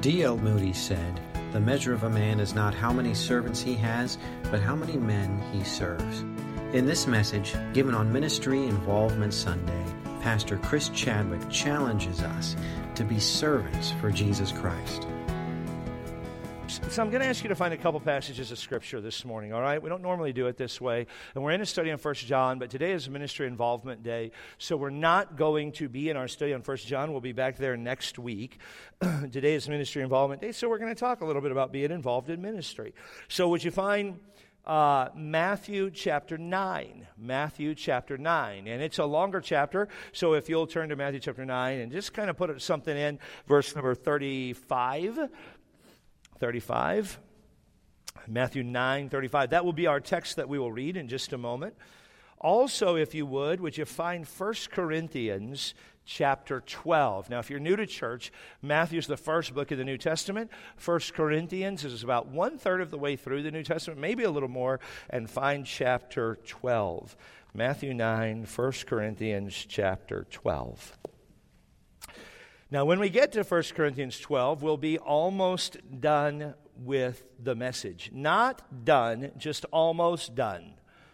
D.L. Moody said, "The measure of a man is not how many servants he has, but how many men he serves." In this message, given on Ministry Involvement Sunday, Pastor Chris Chadwick challenges us to be servants for Jesus Christ. So I'm going to ask you to find a couple passages of Scripture this morning, all right? We don't normally do it this way. And we're in a study on 1 John, but today is Ministry Involvement Day, so we're not going to be in our study on 1 John. We'll be back there next week. Today is Ministry Involvement Day, so we're going to talk a little bit about being involved in ministry. So would you find Matthew chapter 9. Matthew chapter 9. And it's a longer chapter, so if you'll turn to Matthew chapter 9 and just kind of put something in, verse number 35. 35. Matthew 9:35. That will be our text that we will read in just a moment. Also, if you would you find 1 Corinthians chapter 12. Now, if you're new to church, Matthew is the first book of the New Testament. 1 Corinthians is about 1/3 of the way through the New Testament, maybe a little more, and find chapter 12. Matthew 9, 1 Corinthians chapter 12. Now, when we get to 1 Corinthians 12, we'll be almost done with the message. Not done, just almost done.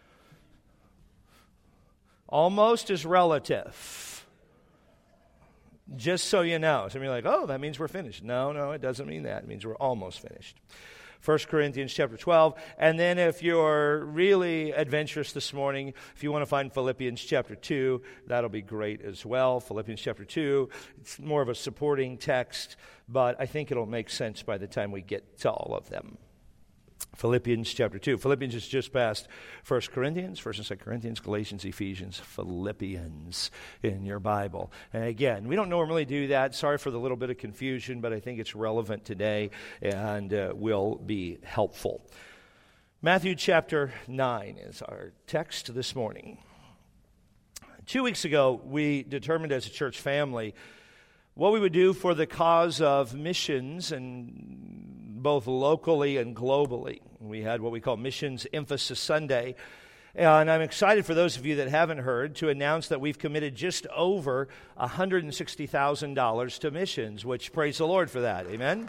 Almost is relative. Just so you know. Some of you are like, oh, that means we're finished. No, it doesn't mean that. It means we're almost finished. 1 Corinthians chapter 12. And then if you're really adventurous this morning, if you want to find Philippians chapter 2, that'll be great as well. Philippians chapter 2, it's more of a supporting text, but I think it'll make sense by the time we get to all of them. Philippians chapter 2. Philippians is just past 1 Corinthians, 1 and 2 Corinthians, Galatians, Ephesians, Philippians in your Bible. And again, we don't normally do that. Sorry for the little bit of confusion, but I think it's relevant today and will be helpful. Matthew chapter 9 is our text this morning. 2 weeks ago, we determined as a church family what we would do for the cause of missions, and both locally and globally. We had what we call Missions Emphasis Sunday. And I'm excited for those of you that haven't heard to announce that we've committed just over $160,000 to missions, which praise the Lord for that. Amen?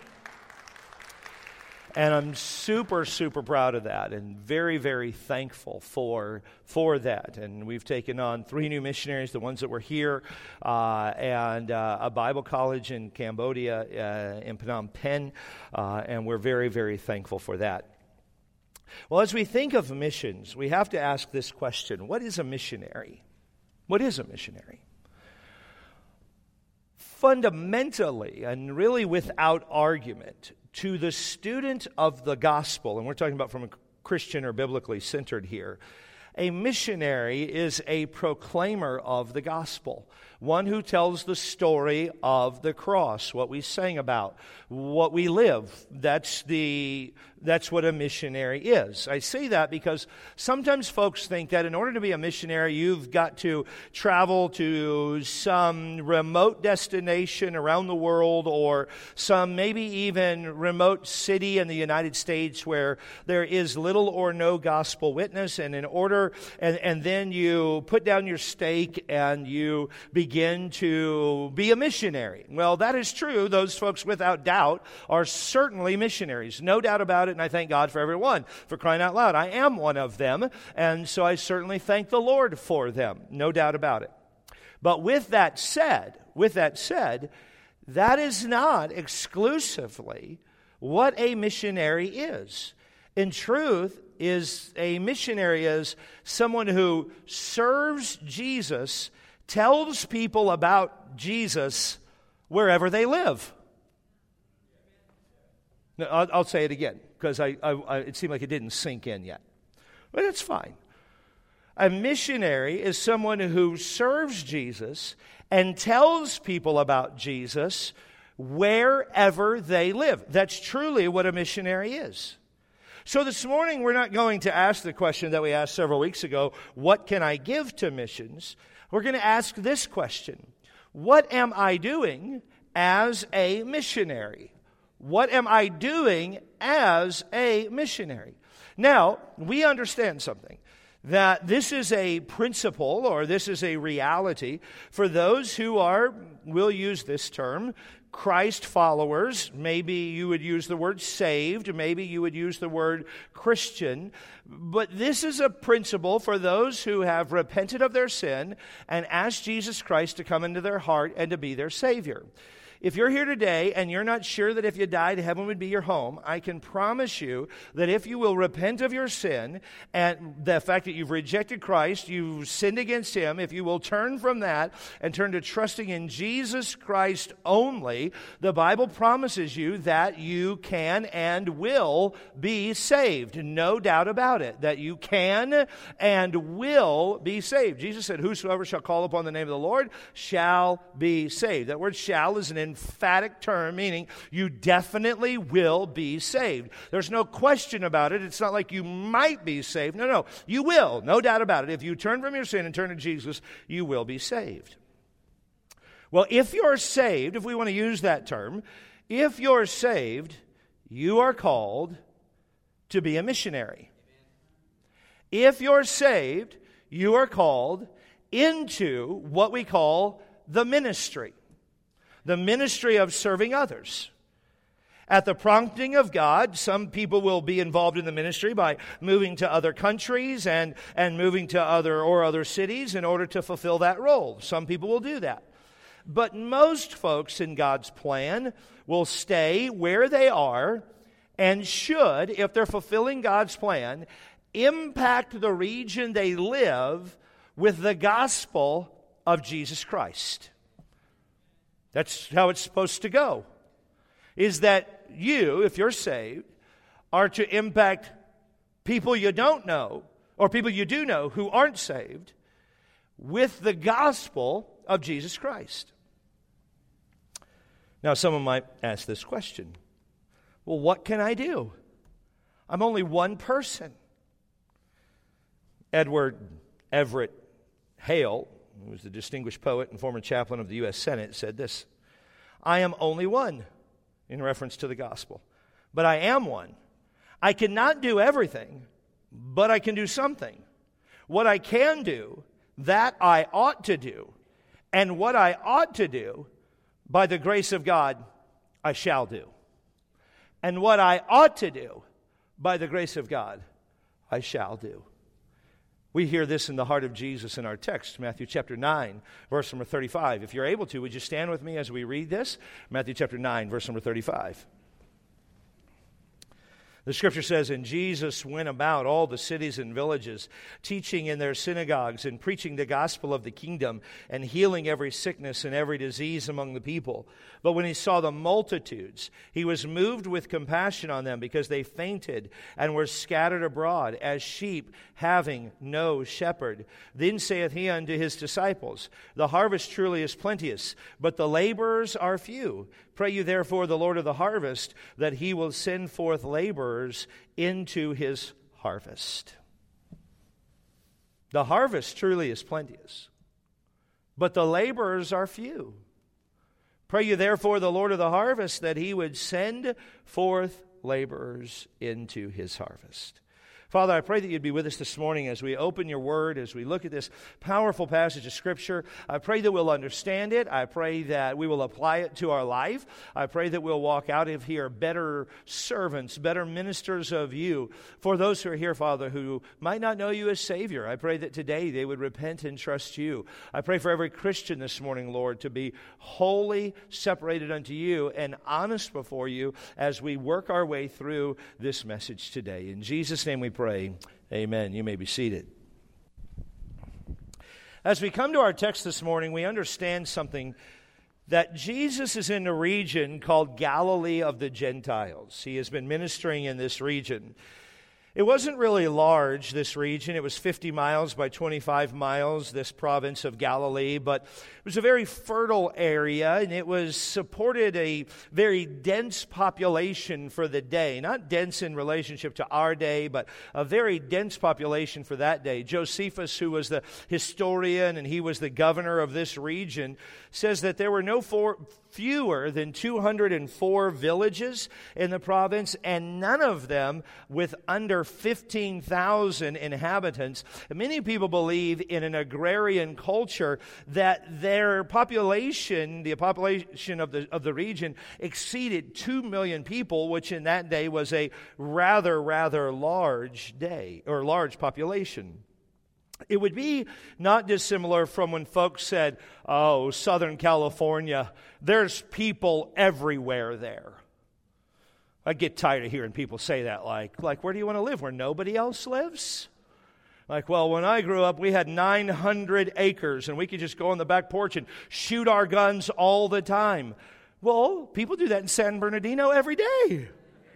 And I'm super, super proud of that and very, very thankful for that. And we've taken on 3 new missionaries, the ones that were here, and a Bible college in Cambodia, in Phnom Penh, and we're very, very thankful for that. Well, as we think of missions, we have to ask this question: what is a missionary? What is a missionary? Fundamentally, and really without argument, to the student of the gospel, and we're talking about from a Christian or biblically centered here, a missionary is a proclaimer of the gospel, one who tells the story of the cross, what we sang about, what we live. That's what a missionary is. I say that because sometimes folks think that in order to be a missionary, you've got to travel to some remote destination around the world, or some maybe even remote city in the United States where there is little or no gospel witness, and and then you put down your stake and you begin to be a missionary. Well, that is true. Those folks, without doubt, are certainly missionaries. No doubt about it, and I thank God for everyone. For crying out loud, I am one of them, and so I certainly thank the Lord for them. No doubt about it. But with that said, that is not exclusively what a missionary is. In truth, a missionary is someone who serves Jesus, tells people about Jesus wherever they live. Now, I'll say it again, because it seemed like it didn't sink in yet. But it's fine. A missionary is someone who serves Jesus and tells people about Jesus wherever they live. That's truly what a missionary is. So this morning, we're not going to ask the question that we asked several weeks ago, what can I give to missions? We're going to ask this question: what am I doing as a missionary? What am I doing as a missionary? Now, we understand something, that this is a principle, or this is a reality for those who are, we'll use this term, Christ followers. Maybe you would use the word saved. Maybe you would use the word Christian. But this is a principle for those who have repented of their sin and asked Jesus Christ to come into their heart and to be their Savior. If you're here today and you're not sure that if you died, heaven would be your home, I can promise you that if you will repent of your sin and the fact that you've rejected Christ, you've sinned against Him, if you will turn from that and turn to trusting in Jesus Christ only, the Bible promises you that you can and will be saved. No doubt about it, that you can and will be saved. Jesus said, whosoever shall call upon the name of the Lord shall be saved. That word shall is an emphatic term, meaning you definitely will be saved. There's no question about it. It's not like you might be saved. No, you will. No doubt about it. If you turn from your sin and turn to Jesus, you will be saved. Well, if you're saved, if we want to use that term, if you're saved, you are called to be a missionary. If you're saved, you are called into what we call the ministry of serving others. At the prompting of God, some people will be involved in the ministry by moving to other countries and moving to other cities in order to fulfill that role. Some people will do that. But most folks in God's plan will stay where they are and should, if they're fulfilling God's plan, impact the region they live with the gospel of Jesus Christ. That's how it's supposed to go. Is that you, if you're saved, are to impact people you don't know, or people you do know who aren't saved, with the gospel of Jesus Christ. Now, someone might ask this question. Well, what can I do? I'm only one person. Edward Everett Hale, who was the distinguished poet and former chaplain of the U.S. Senate, said this: I am only one, in reference to the gospel, but I am one. I cannot do everything, but I can do something. What I can do, that I ought to do, and what I ought to do, by the grace of God, I shall do. And what I ought to do, by the grace of God, I shall do. We hear this in the heart of Jesus in our text, Matthew chapter 9, verse number 35. If you're able to, would you stand with me as we read this? Matthew chapter 9, verse number 35. The scripture says, and Jesus went about all the cities and villages, teaching in their synagogues and preaching the gospel of the kingdom and healing every sickness and every disease among the people. But when he saw the multitudes, he was moved with compassion on them because they fainted and were scattered abroad as sheep having no shepherd. Then saith he unto his disciples, the harvest truly is plenteous, but the laborers are few. Pray you therefore the Lord of the harvest that he will send forth laborers into his harvest. The harvest truly is plenteous, but the laborers are few. Pray you therefore the Lord of the harvest that he would send forth laborers into his harvest. Father, I pray that you'd be with us this morning as we open your word, as we look at this powerful passage of Scripture. I pray that we'll understand it. I pray that we will apply it to our life. I pray that we'll walk out of here better servants, better ministers of you. For those who are here, Father, who might not know you as Savior, I pray that today they would repent and trust you. I pray for every Christian this morning, Lord, to be wholly separated unto you and honest before you as we work our way through this message today. In Jesus' name we pray. Amen. You may be seated. As we come to our text this morning, we understand something, that Jesus is in a region called Galilee of the Gentiles. He has been ministering in this region. It wasn't really large, this region. It was 50 miles by 25 miles, this province of Galilee, but it was a very fertile area, and it was supported a very dense population for the day. Not dense in relationship to our day, but a very dense population for that day. Josephus, who was the historian and he was the governor of this region, says that there were no fewer than 204 villages in the province, and none of them with under 15,000 inhabitants. Many people believe in an agrarian culture that their population, the population of the region, exceeded 2 million people, which in that day was a rather large day, or large population. It would be not dissimilar from when folks said, oh, Southern California, there's people everywhere there. I get tired of hearing people say that, like, where do you want to live? Where nobody else lives? Like, well, when I grew up, we had 900 acres, and we could just go on the back porch and shoot our guns all the time. Well, people do that in San Bernardino every day.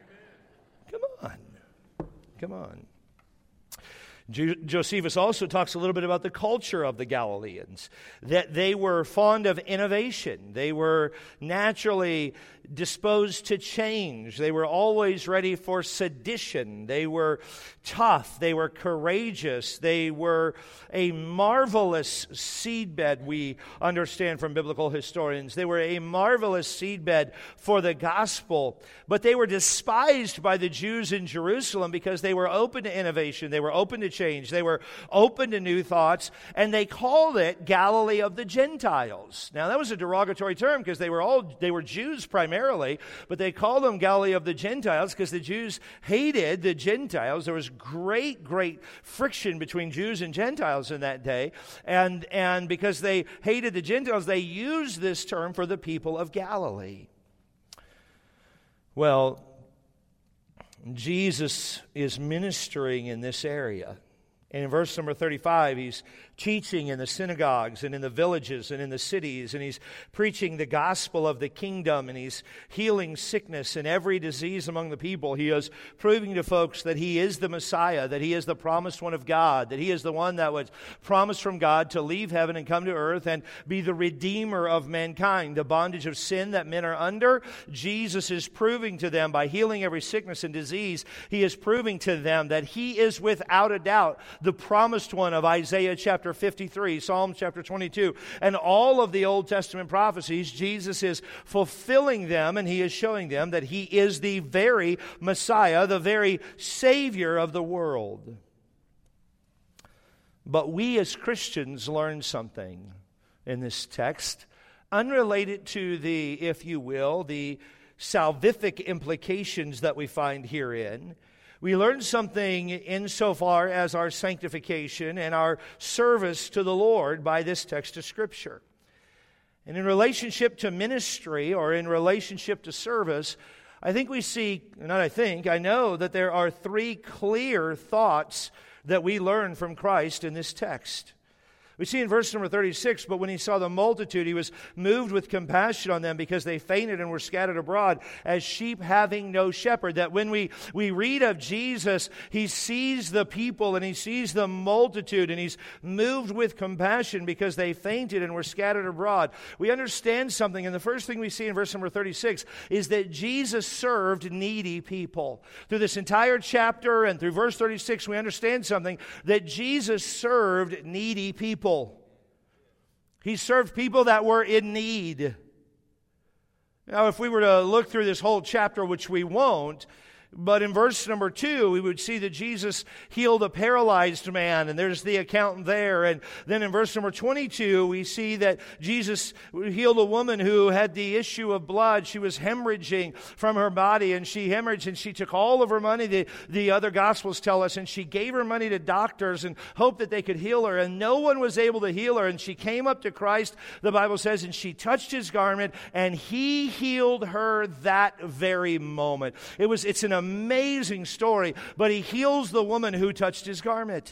Come on. Josephus also talks a little bit about the culture of the Galileans, that they were fond of innovation. They were naturally disposed to change. They were always ready for sedition. They were tough. They were courageous. They were a marvelous seedbed, we understand from biblical historians. They were a marvelous seedbed for the gospel, but they were despised by the Jews in Jerusalem because they were open to innovation. They were open to change. They were open to new thoughts, and they called it Galilee of the Gentiles. Now, that was a derogatory term because they were Jews primarily, but they called them Galilee of the Gentiles because the Jews hated the Gentiles. There was great friction between Jews and Gentiles in that day, and because they hated the Gentiles, they used this term for the people of Galilee. Well, Jesus is ministering in this area. And in verse number 35, he's teaching in the synagogues and in the villages and in the cities, and he's preaching the gospel of the kingdom, and he's healing sickness and every disease among the people. He is proving to folks that he is the Messiah, that he is the promised one of God, that he is the one that was promised from God to leave heaven and come to earth and be the redeemer of mankind. The bondage of sin that men are under, Jesus is proving to them by healing every sickness and disease. He is proving to them that he is without a doubt the promised one of Isaiah chapter 53, Psalm chapter 22, and all of the Old Testament prophecies. Jesus is fulfilling them, and he is showing them that he is the very Messiah, the very Savior of the world. But we as Christians learn something in this text unrelated to the, if you will, the salvific implications that we find herein. We learn something insofar as our sanctification and our service to the Lord by this text of Scripture. And in relationship to ministry, or in relationship to service, I know that there are three clear thoughts that we learn from Christ in this text. We see in verse number 36, but when he saw the multitude, he was moved with compassion on them because they fainted and were scattered abroad as sheep having no shepherd. That when we read of Jesus, he sees the people and he sees the multitude and he's moved with compassion because they fainted and were scattered abroad. We understand something, and the first thing we see in verse number 36 is that Jesus served needy people. Through this entire chapter and through verse 36, we understand something, that Jesus served needy people. He served people that were in need. Now, if we were to look through this whole chapter, which we won't, but in verse number 2, we would see that Jesus healed a paralyzed man, and there's the account there. And then in verse number 22, we see that Jesus healed a woman who had the issue of blood. She was hemorrhaging from her body, and she hemorrhaged, and she took all of her money, the other Gospels tell us, and she gave her money to doctors and hoped that they could heal her, and no one was able to heal her. And she came up to Christ, the Bible says, and she touched his garment, and he healed her that very moment. It's an amazing story, but he heals the woman who touched his garment.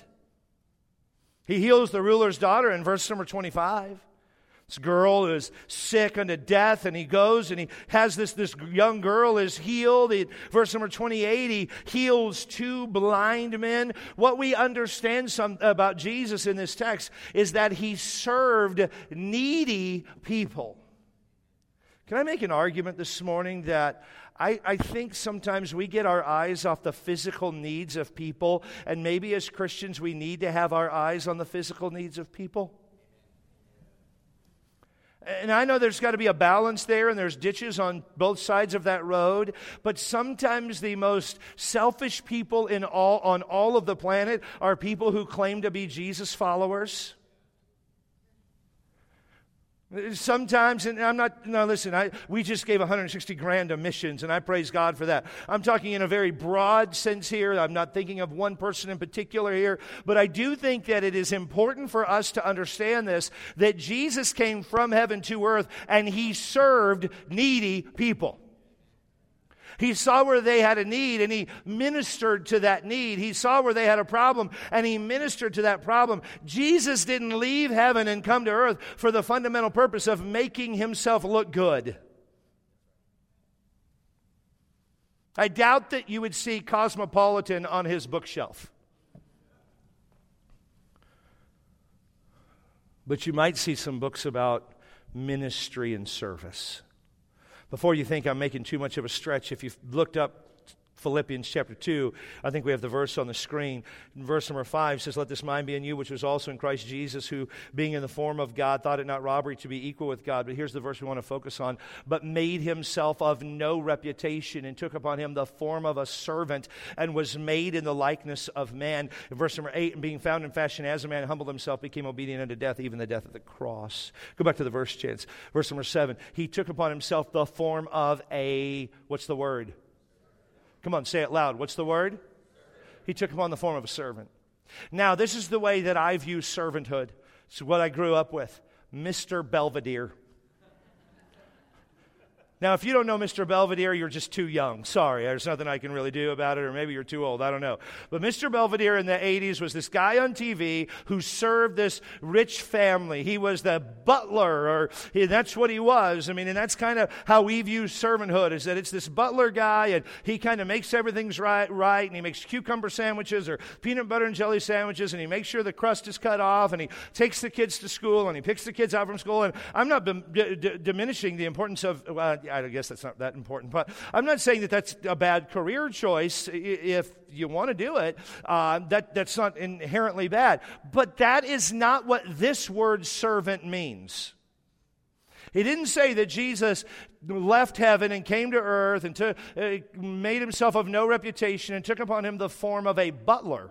He heals the ruler's daughter in verse number 25. This girl is sick unto death, and he goes and he has this young girl is healed. Verse number 28, he heals 2 blind men. What we understand about Jesus in this text is that he served needy people. Can I make an argument this morning that I think sometimes we get our eyes off the physical needs of people, and maybe as Christians we need to have our eyes on the physical needs of people? And I know there's got to be a balance there, and there's ditches on both sides of that road, but sometimes the most selfish people on all of the planet are people who claim to be Jesus followers. Sometimes, and I'm not, no, listen, we just gave $160,000 to missions, and I praise God for that. I'm talking in a very broad sense here. I'm not thinking of one person in particular here, but I do think that it is important for us to understand this, that Jesus came from heaven to earth, and He served needy people. He saw where they had a need, and He ministered to that need. He saw where they had a problem, and He ministered to that problem. Jesus didn't leave heaven and come to earth for the fundamental purpose of making Himself look good. I doubt that you would see Cosmopolitan on His bookshelf. But you might see some books about ministry and service. Before you think I'm making too much of a stretch, if you've looked up Philippians chapter 2, I think we have the verse on the screen. Verse number 5 says, "Let this mind be in you, which was also in Christ Jesus, who, being in the form of God, thought it not robbery to be equal with God." But here's the verse we want to focus on. "But made Himself of no reputation, and took upon Him the form of a servant, and was made in the likeness of man." Verse number 8, "And being found in fashion as a man, humbled Himself, became obedient unto death, even the death of the cross." Go back to the verse, chance. Verse number 7, "He took upon Himself the form of a," what's the word? Come on, say it loud. What's the word? He took upon the form of a servant. Now, this is the way that I view servanthood. It's what I grew up with. Mr. Belvedere. Now, if you don't know Mr. Belvedere, you're just too young. Sorry, there's nothing I can really do about it, or maybe you're too old. I don't know. But Mr. Belvedere in the 80s was this guy on TV who served this rich family. He was the butler, that's what he was. I mean, and that's kind of how we view servanthood, is that it's this butler guy, and he kind of makes everything's right, and he makes cucumber sandwiches or peanut butter and jelly sandwiches, and he makes sure the crust is cut off, and he takes the kids to school, and he picks the kids out from school. And I'm not diminishing the importance of... I guess that's not that important, but I'm not saying that that's a bad career choice. If you want to do it, that's not inherently bad. But that is not what this word servant means. He didn't say that Jesus left heaven and came to earth and made Himself of no reputation and took upon Him the form of a butler.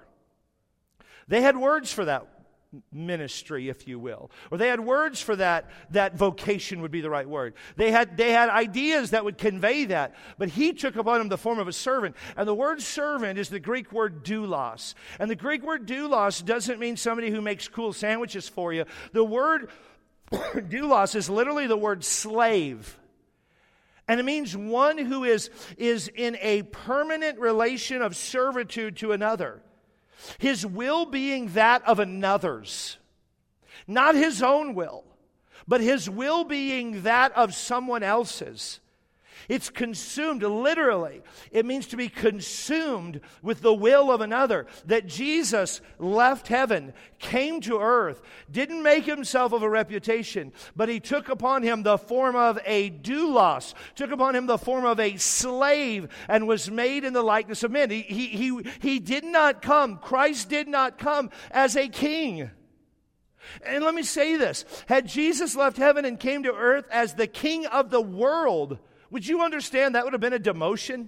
They had words for that ministry, if you will. Or they had words for that vocation would be the right word. They had ideas that would convey that. But He took upon Him the form of a servant. And the word servant is the Greek word doulos. And the Greek word doulos doesn't mean somebody who makes cool sandwiches for you. The word doulos is literally the word slave. And it means one who is in a permanent relation of servitude to another. His will being that of another's. Not his own will, but his will being that of someone else's. It's consumed, literally. It means to be consumed with the will of another. That Jesus left heaven, came to earth, didn't make Himself of a reputation, but He took upon Him the form of a doulos, took upon Him the form of a slave, and was made in the likeness of men. He did not come, Christ did not come as a king. And let me say this, had Jesus left heaven and came to earth as the king of the world, would you understand that would have been a demotion?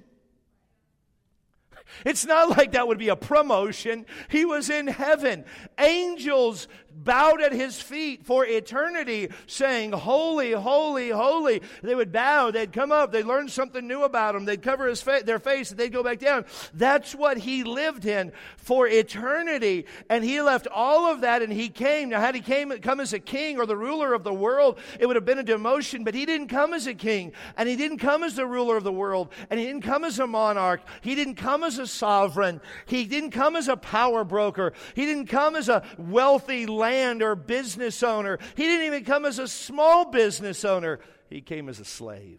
It's not like that would be a promotion. He was in heaven. Angels bowed at His feet for eternity, saying, "Holy, holy, holy." They would bow. They'd come up. They'd learn something new about Him. They'd cover their face, and they'd go back down. That's what He lived in for eternity. And He left all of that, and He came. Now, had He come as a king or the ruler of the world, it would have been a demotion. But He didn't come as a king, and He didn't come as the ruler of the world, and He didn't come as a monarch. He didn't come as a sovereign. He didn't come as a power broker. He didn't come as a wealthy land or business owner. He didn't even come as a small business owner. He came as a slave.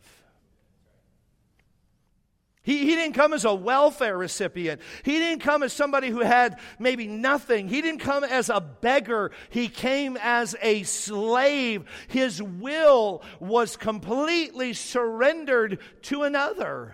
He didn't come as a welfare recipient. He didn't come as somebody who had maybe nothing. He didn't come as a beggar. He came as a slave. His will was completely surrendered to another.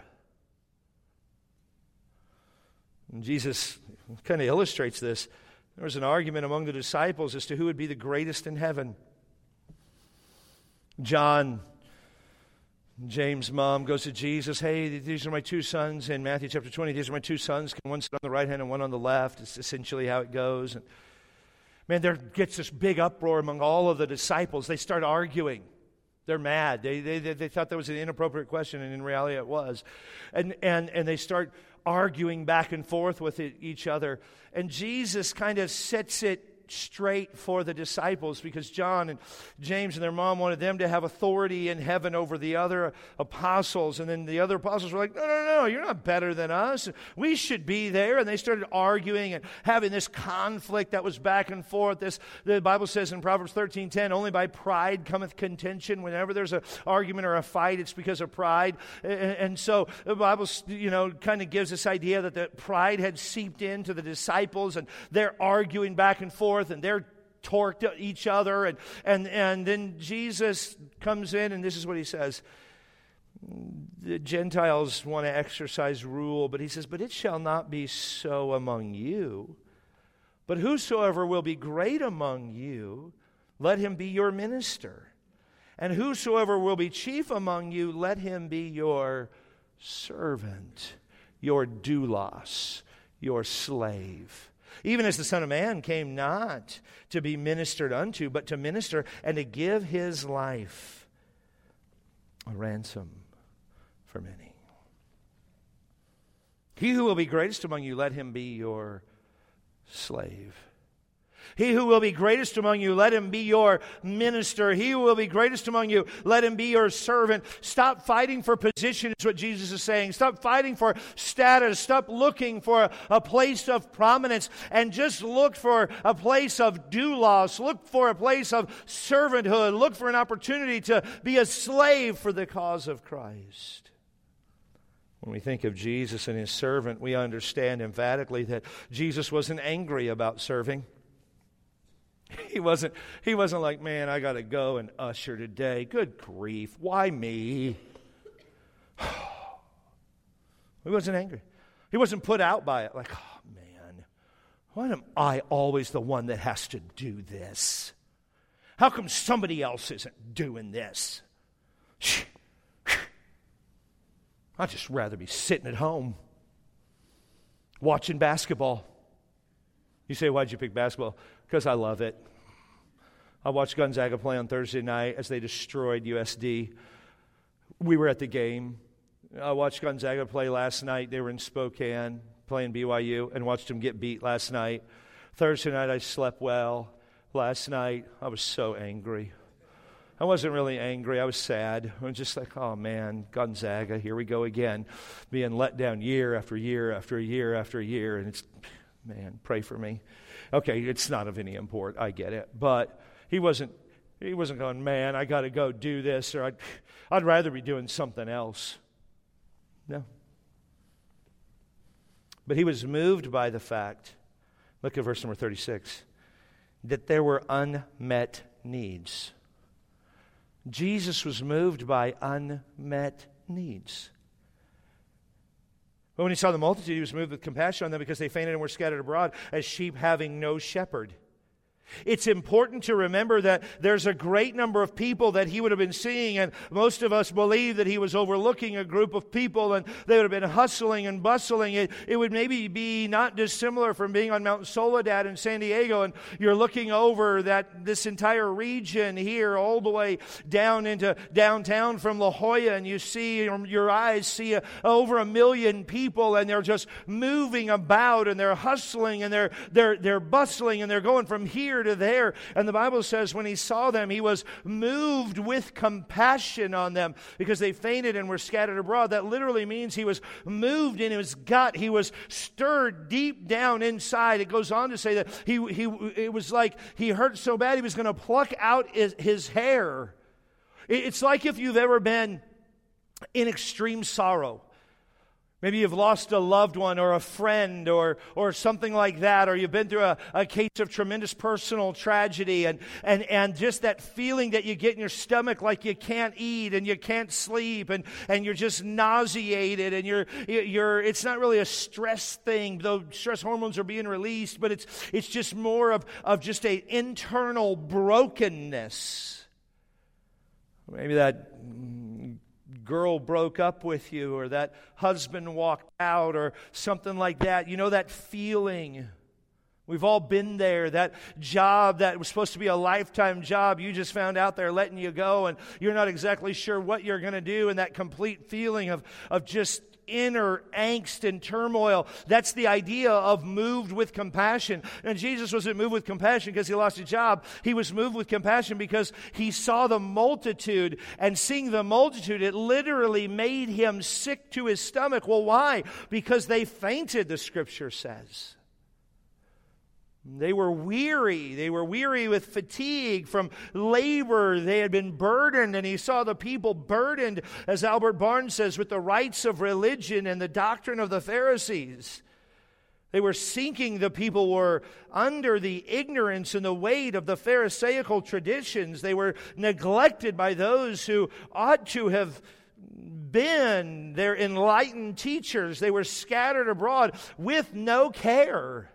And Jesus kind of illustrates this. There was an argument among the disciples as to who would be the greatest in heaven. John, James' mom, goes to Jesus. Hey, these are my two sons in Matthew chapter 20. These are my two sons. Can one sit on the right hand and one on the left? It's essentially how it goes. And man, there gets this big uproar among all of the disciples. They start arguing. They're mad. They thought that was an inappropriate question, and in reality it was. And they start arguing back and forth with each other. And Jesus kind of sets it straight for the disciples, because John and James and their mom wanted them to have authority in heaven over the other apostles. And then the other apostles were like, no, you're not better than us. We should be there. And they started arguing and having this conflict that was back and forth. The Bible says in Proverbs 13:10, only by pride cometh contention. Whenever there's an argument or a fight, it's because of pride. And so the Bible, kind of gives this idea that the pride had seeped into the disciples, and they're arguing back and forth, and they're torqued at each other, and then Jesus comes in, and this is what he says. The Gentiles want to exercise rule, but he says, but it shall not be so among you. But whosoever will be great among you, let him be your minister. And whosoever will be chief among you, let him be your servant, your doulos, your slave. Even as the Son of Man came not to be ministered unto, but to minister and to give his life a ransom for many. He who will be greatest among you, let him be your slave. He who will be greatest among you, let him be your minister. He who will be greatest among you, let him be your servant. Stop fighting for position is what Jesus is saying. Stop fighting for status. Stop looking for a place of prominence, and just look for a place of doulos. Look for a place of servanthood. Look for an opportunity to be a slave for the cause of Christ. When we think of Jesus and his servant, we understand emphatically that Jesus wasn't angry about serving. He wasn't like, man, I got to go and usher today. Good grief. Why me? He wasn't angry. He wasn't put out by it. Like, oh, man, why am I always the one that has to do this? How come somebody else isn't doing this? I'd just rather be sitting at home watching basketball. You say, why'd you pick basketball? Because I love it. I watched Gonzaga play on Thursday night as they destroyed USD. We were at the game. I watched Gonzaga play last night. They were in Spokane playing BYU, and watched them get beat last night. Thursday night I slept well. Last night I was so angry. I wasn't really angry. I was sad. I was just like, oh man, Gonzaga, here we go again. Being let down year after year after year after year. And it's, man, pray for me. Okay, it's not of any import. I get it. But he wasn't going, man, I got to go do this, or I'd rather be doing something else. No. But he was moved by the fact, look at verse number 36, that there were unmet needs. Jesus was moved by unmet needs. But when he saw the multitude, he was moved with compassion on them, because they fainted and were scattered abroad as sheep having no shepherd. It's important to remember that there's a great number of people that he would have been seeing, and most of us believe that he was overlooking a group of people, and they would have been hustling and bustling. It would maybe be not dissimilar from being on Mount Soledad in San Diego, and you're looking over this entire region here all the way down into downtown from La Jolla, and you see, your eyes see over 1 million people, and they're just moving about, and they're hustling, and they're bustling, and they're going from here to there. And the Bible says when he saw them, he was moved with compassion on them, because they fainted and were scattered abroad. That literally means he was moved in his gut. He was stirred deep down inside. It goes on to say that it was like he hurt so bad he was going to pluck out his hair. It's like if you've ever been in extreme sorrow. Maybe you've lost a loved one or a friend or something like that, or you've been through a case of tremendous personal tragedy, and just that feeling that you get in your stomach like you can't eat and you can't sleep and you're just nauseated, and you're it's not really a stress thing, though stress hormones are being released, but it's just more of just an internal brokenness. Maybe that girl broke up with you, or that husband walked out, or something like that. You know that feeling. We've all been there. That job that was supposed to be a lifetime job, you just found out they're letting you go, and you're not exactly sure what you're going to do, and that complete feeling of just inner angst and turmoil. That's the idea of moved with compassion. And Jesus wasn't moved with compassion because he lost a job. He was moved with compassion because he saw the multitude, and seeing the multitude, it literally made him sick to his stomach. Well, why? Because they fainted, the scripture says. They were weary. They were weary with fatigue from labor. They had been burdened, and he saw the people burdened, as Albert Barnes says, with the rites of religion and the doctrine of the Pharisees. They were sinking. The people were under the ignorance and the weight of the Pharisaical traditions. They were neglected by those who ought to have been their enlightened teachers. They were scattered abroad with no care.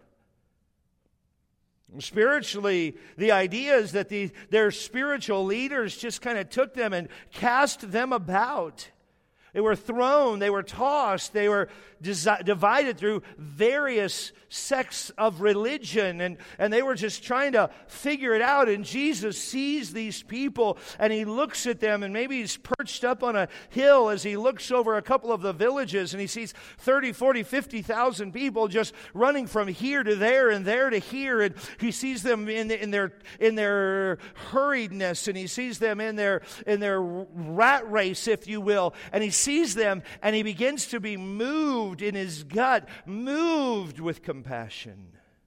Spiritually, the idea is that their spiritual leaders just kind of took them and cast them about. They were thrown, they were tossed, they were divided through various sects of religion, and they were just trying to figure it out. And Jesus sees these people, and he looks at them, and maybe he's perched up on a hill as he looks over a couple of the villages, and he sees 30, 40, 50,000 people just running from here to there and there to here, and he sees them in their hurriedness, and he sees them in their rat race, if you will, and he sees them, and he begins to be moved in his gut, moved with compassion.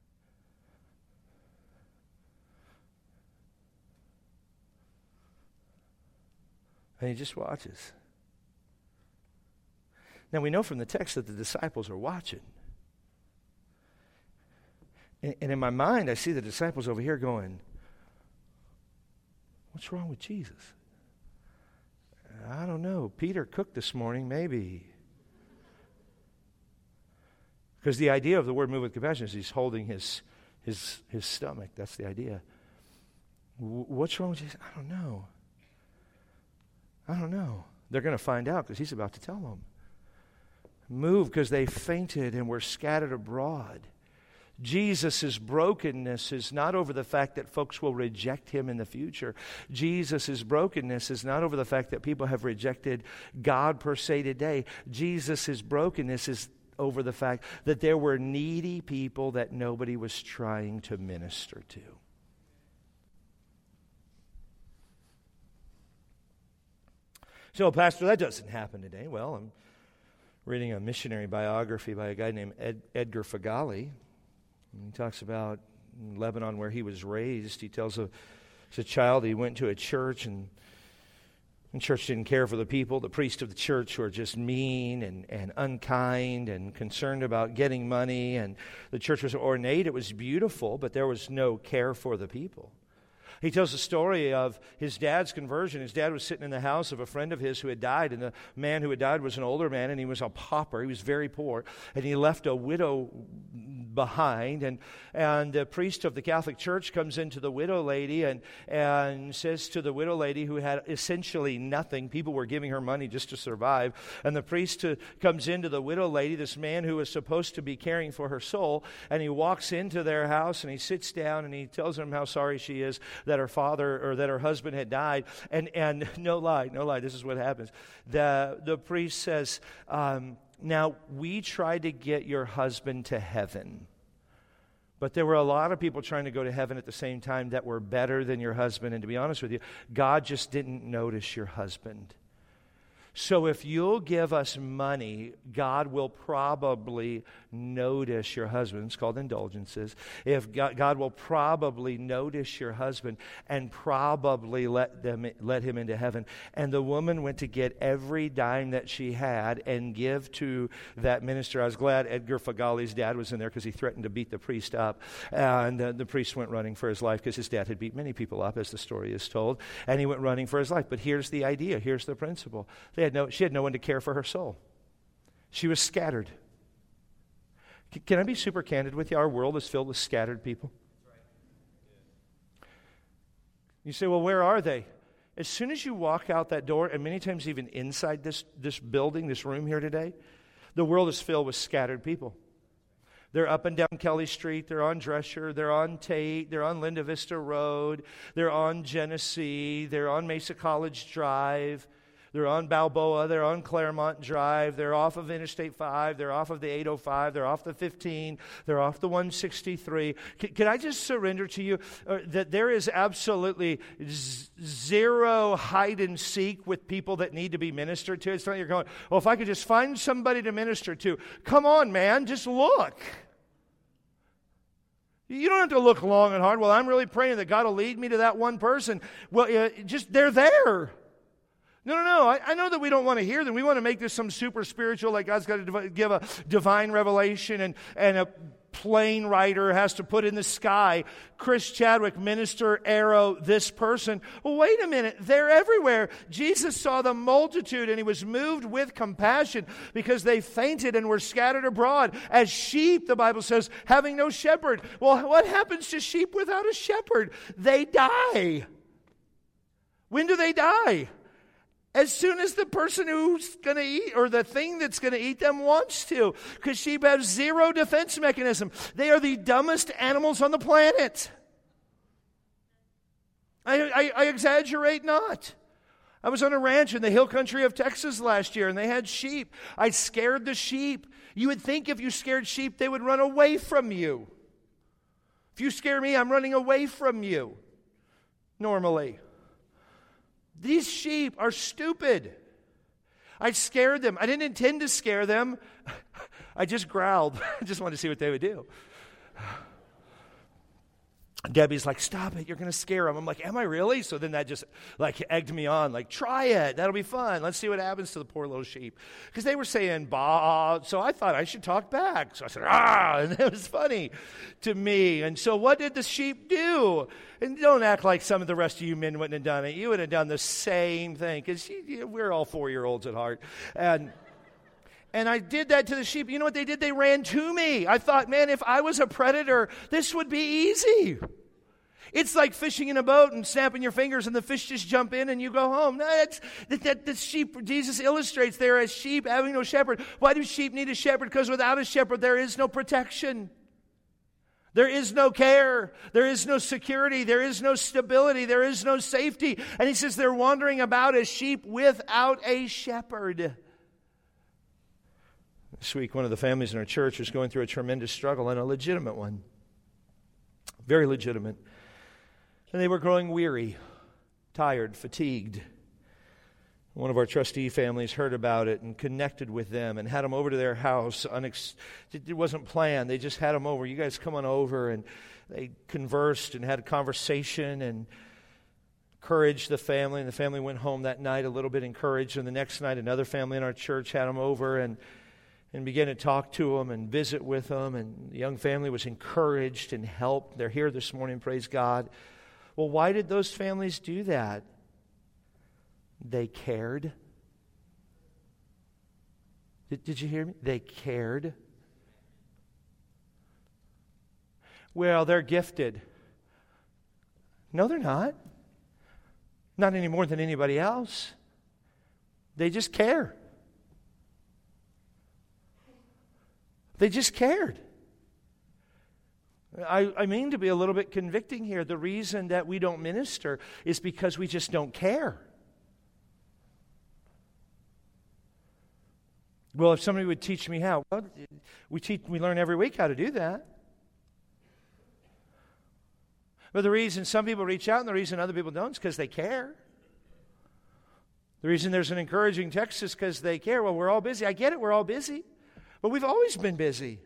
And he just watches. Now we know from the text that the disciples are watching. And in my mind, I see the disciples over here going, what's wrong with Jesus? I don't know. Peter cooked this morning, maybe. Because the idea of the word move with compassion is he's holding his stomach. That's the idea. What's wrong with Jesus? I don't know. They're going to find out because he's about to tell them. Move because they fainted and were scattered abroad. Jesus' brokenness is not over the fact that folks will reject him in the future. Jesus' brokenness is not over the fact that people have rejected God per se today. Jesus' brokenness is over the fact that there were needy people that nobody was trying to minister to. So, Pastor, that doesn't happen today. Well, I'm reading a missionary biography by a guy named Edgar Fagali. He talks about Lebanon where he was raised. He tells as a child he went to a church, and the church didn't care for the people. The priests of the church were just mean and unkind and concerned about getting money. And the church was ornate. It was beautiful, but there was no care for the people. He tells the story of his dad's conversion. His dad was sitting in the house of a friend of his who had died, and the man who had died was an older man, and he was a pauper. He was very poor, and he left a widow behind. And the priest of the Catholic Church comes into the widow lady and says to the widow lady, who had essentially nothing, people were giving her money just to survive, and the priest comes into the widow lady, this man who was supposed to be caring for her soul, and he walks into their house, and he sits down, and he tells them how sorry she is that her father or that her husband had died. And no lie, this is what happens. The priest says, now we tried to get your husband to heaven, but there were a lot of people trying to go to heaven at the same time that were better than your husband. And to be honest with you, God just didn't notice your husband. So if you'll give us money, God will probably notice your husband. It's called indulgences. If God will probably notice your husband and probably let him into heaven. And the woman went to get every dime that she had and give to that minister. I was glad Edgar Fagali's dad was in there because he threatened to beat the priest up. And the priest went running for his life because his dad had beat many people up, as the story is told. And he went running for his life. But here's the idea. Here's the principle. She had no one to care for her soul. She was scattered. Can I be super candid with you? Our world is filled with scattered people. You say, well, where are they? as soon as you walk out that door, and many times even inside this building, this room here today, the world is filled with scattered people. They're up and down Kelly Street, they're on Drescher, they're on Tate, they're on Linda Vista Road, they're on Genesee, they're on Mesa College Drive, they're on Balboa, they're on Claremont Drive, they're off of Interstate 5, they're off of the 805, they're off the 15, they're off the 163. Can I just surrender to you that there is absolutely zero hide and seek with people that need to be ministered to? It's not like you're going, well, if I could just find somebody to minister to. Come on, man, just look. You don't have to look long and hard. Well, I'm really praying that God will lead me to that one person. Well, just they're there. No. I know that we don't want to hear them. We want to make this some super spiritual, like God's got to give a divine revelation and a plane rider has to put in the sky, Chris Chadwick, minister, arrow, this person. Well, wait a minute. They're everywhere. Jesus saw the multitude and he was moved with compassion because they fainted and were scattered abroad as sheep, the Bible says, having no shepherd. Well, what happens to sheep without a shepherd? They die. When do they die? As soon as the person who's going to eat, or the thing that's going to eat them wants to, because sheep have zero defense mechanism. They are the dumbest animals on the planet. I exaggerate not. I was on a ranch in the hill country of Texas last year, and they had sheep. I scared the sheep. You would think if you scared sheep, they would run away from you. If you scare me, I'm running away from you, normally. These sheep are stupid. I scared them. I didn't intend to scare them. I just growled. I just wanted to see what they would do. Debbie's like, stop it, you're going to scare them. I'm like, am I really? So then that just like egged me on, like, try it. That'll be fun. Let's see what happens to the poor little sheep. Because they were saying, bah. So I thought I should talk back. So I said, ah, and it was funny to me. And so what did the sheep do? And don't act like some of the rest of you men wouldn't have done it. You would have done the same thing. Because we're all 4-year-olds at heart. And I did that to the sheep. You know what they did? They ran to me. I thought, man, if I was a predator, this would be easy. It's like fishing in a boat and snapping your fingers and the fish just jump in and you go home. No, the sheep, Jesus illustrates there as sheep having no shepherd. Why do sheep need a shepherd? Because without a shepherd, there is no protection. There is no care. There is no security. There is no stability. There is no safety. And he says they're wandering about as sheep without a shepherd. This week, one of the families in our church was going through a tremendous struggle, and a legitimate one. Very legitimate. And they were growing weary, tired, fatigued. One of our trustee families heard about it and connected with them and had them over to their house. It wasn't planned. They just had them over. You guys come on over. And they conversed and had a conversation and encouraged the family. And the family went home that night a little bit encouraged. And the next night, another family in our church had them over and began to talk to them and visit with them. And the young family was encouraged and helped. They're here this morning, praise God. Well, why did those families do that? They cared. Did you hear me? They cared. Well, they're gifted. No, they're not. Not any more than anybody else. They just care. They just cared. I mean to be a little bit convicting here. The reason that we don't minister is because we just don't care. Well, if somebody would teach me how, well, we learn every week how to do that. But the reason some people reach out and the reason other people don't is because they care. The reason there's an encouraging text is because they care. Well, we're all busy. I get it, we're all busy. But we've always been busy.